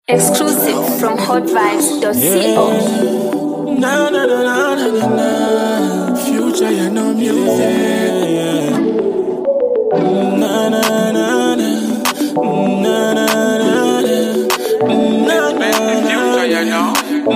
Exclusive from hotvibes.co. Na na na na na na na. Future, you know music. Na na na na. Na na na na. Na na na. Future, you know.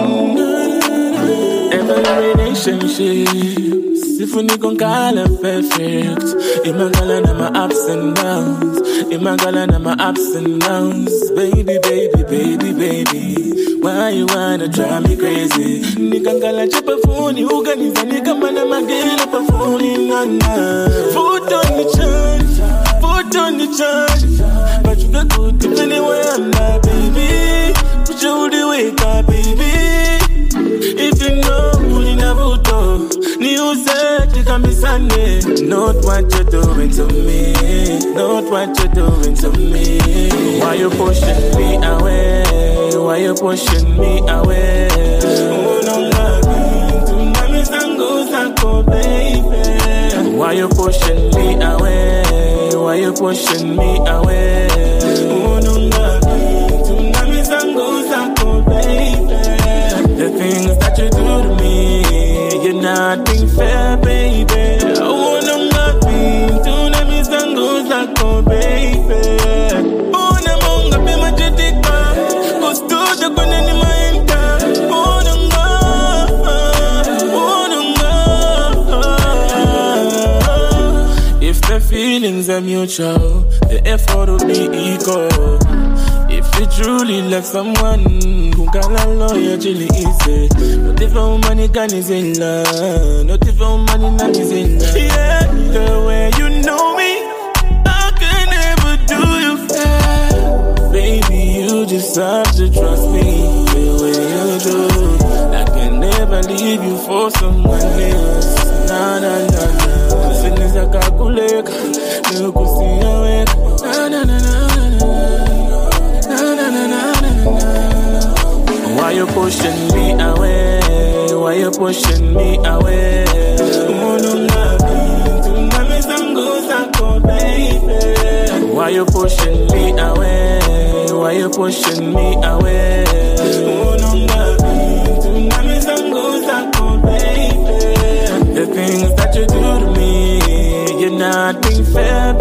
Every relationship, if we gon' call it perfect. Imagala na my ups and downs. Imagala na my ups and downs. Baby, baby, baby, baby. Why you wanna drive me crazy? Nikangala chapa phone, uganiza nikamana magela pa phone nana. Foot on the charge, foot on the charge. But you got good depending where I'm at, baby. Put your hoodie wake up, baby. If you know you never talk, new set you can be Sunday. Not what you're doing to me, not what you're doing to me. Why you pushing me away? Why you pushing me away? Oh no, love me, to baby. Why you pushing me away? Why you pushing me away? Oh no, love me, to baby. The things that you do to me, you're not being fair, baby. I wanna nothing to let me sango zako, baby. Una monga be majitika, kustuja kwenye ni mainta. If the feelings are mutual, the effort will be equal. If you truly love someone, who can allow you to easy. Not if our money can is in love. Not if our money not is in love. Yeah, the way you know me, I can never do you fair. Baby, you just have to trust me the way you do. I can never leave you for someone else. Nah, nah, nah, nah. Fitness a calculate, no pussy awake. Nah, nah, nah, nah. Why you pushing me away? Why you pushing me away? Oh no, love me, to me sango zako, baby. Why you pushing me away? Why you pushing me away? Oh no, love me, to me sango zako, baby. The things that you do to me, you're not being fair,